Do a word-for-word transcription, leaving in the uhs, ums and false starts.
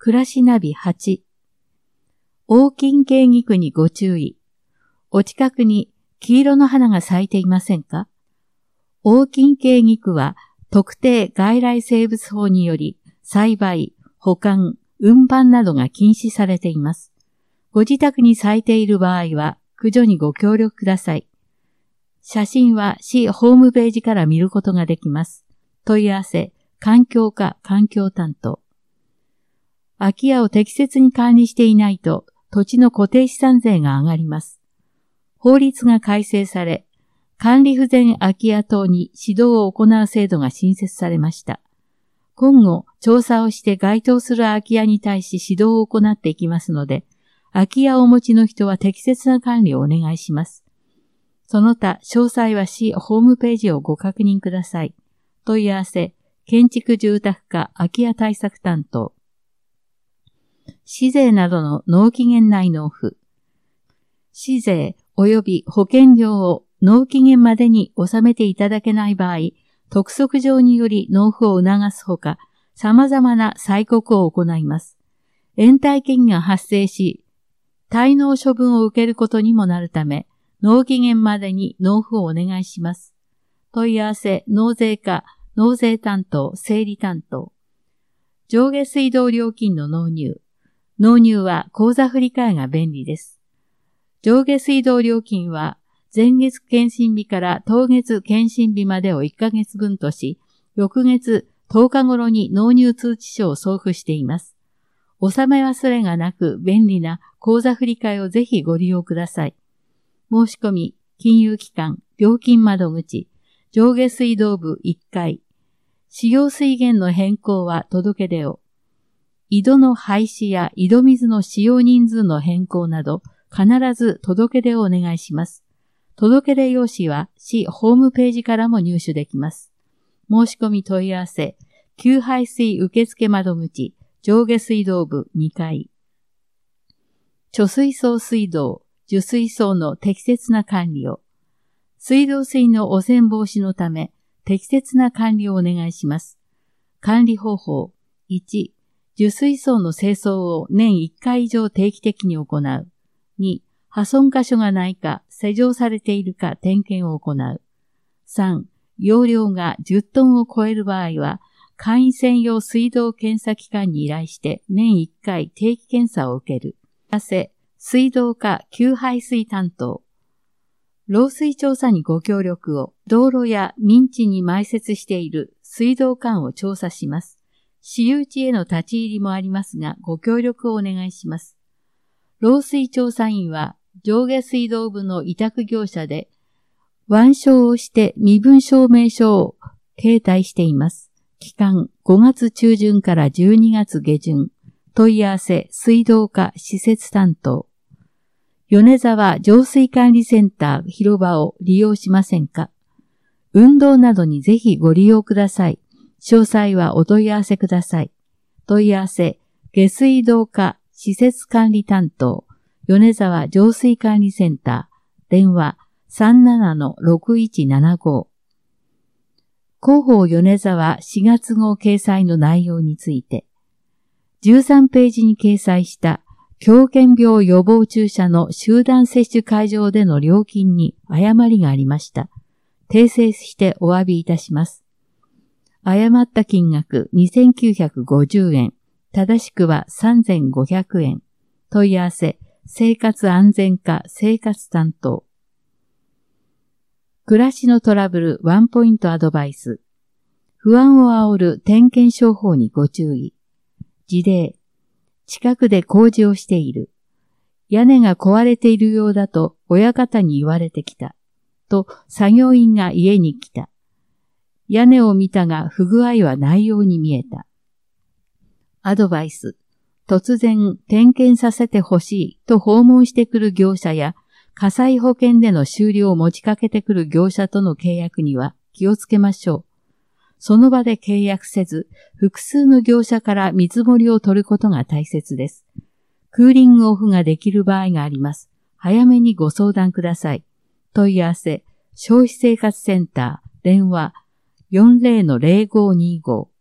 暮らしナビはち。黄金系菊にご注意。お近くに黄色の花が咲いていませんか？黄金系菊は特定外来生物法により栽培、保管、運搬などが禁止されています。ご自宅に咲いている場合は駆除にご協力ください。写真は市ホームページから見ることができます。問い合わせ、環境課環境担当。空き家を適切に管理していないと土地の固定資産税が上がります。法律が改正され、管理不全空き家等に指導を行う制度が新設されました。今後、調査をして該当する空き家に対し指導を行っていきますので、空き家をお持ちの人は適切な管理をお願いします。その他、詳細は市ホームページをご確認ください。問い合わせ、建築住宅課空き家対策担当。市税などの納期限内納付。市税及び保険料を納期限までに納めていただけない場合、督促状により納付を促すほか、様々な催告を行います。延滞金が発生し、滞納処分を受けることにもなるため、納期限までに納付をお願いします。問い合わせ、納税課、納税担当、整理担当。上下水道料金の納入。納入は口座振替が便利です。上下水道料金は前月検診日から当月検診日までをいっかげつぶんとし、翌月とおか頃に納入通知書を送付しています。納め忘れがなく便利な口座振替をぜひご利用ください。申し込み、金融機関、料金窓口、上下水道部いっかい。使用水源の変更は届け出を。井戸の廃止や井戸水の使用人数の変更など、必ず届け出をお願いします。届け出用紙は市ホームページからも入手できます。申し込み問い合わせ、給排水受付窓口、上下水道部にかい。貯水槽水道、受水槽の適切な管理を。水道水の汚染防止のため、適切な管理をお願いします。管理方法、いち、受水槽の清掃を年いっかい以上定期的に行う。に、破損箇所がないか、施錠されているか点検を行う。さん、容量がじゅっトンを超える場合は、簡易専用水道検査機関に依頼して年いっかい定期検査を受ける。汗、水道課給排水担当。漏水調査にご協力を、道路や民地に埋設している水道管を調査します。私有地への立ち入りもありますが、ご協力をお願いします。漏水調査員は上下水道部の委託業者で腕章をして身分証明書を携帯しています。期間ごがつ中旬からじゅうにがつ下旬。問い合わせ水道課施設担当。米沢浄水管理センター広場を利用しませんか？運動などにぜひご利用ください。詳細はお問い合わせください。問い合わせ下水道課施設管理担当、米沢浄水管理センター、電話 さんななのろくいちななご。広報米沢しがつ号掲載の内容について、じゅうさんページに掲載した狂犬病予防注射の集団接種会場での料金に誤りがありました。訂正してお詫びいたします。誤った金額にせんきゅうひゃくごじゅうえん。正しくはさんぜんごひゃくえん。問い合わせ、生活安全課生活担当。暮らしのトラブルワンポイントアドバイス。不安を煽る点検商法にご注意。事例。近くで工事をしている。屋根が壊れているようだと親方に言われてきた。と作業員が家に来た。屋根を見たが不具合はないように見えた。アドバイス。突然点検させてほしいと訪問してくる業者や火災保険での修理を持ちかけてくる業者との契約には気をつけましょう。その場で契約せず、複数の業者から見積もりを取ることが大切です。クーリングオフができる場合があります。早めにご相談ください。問い合わせ、消費生活センター、電話 よんぜろのぜろごにご。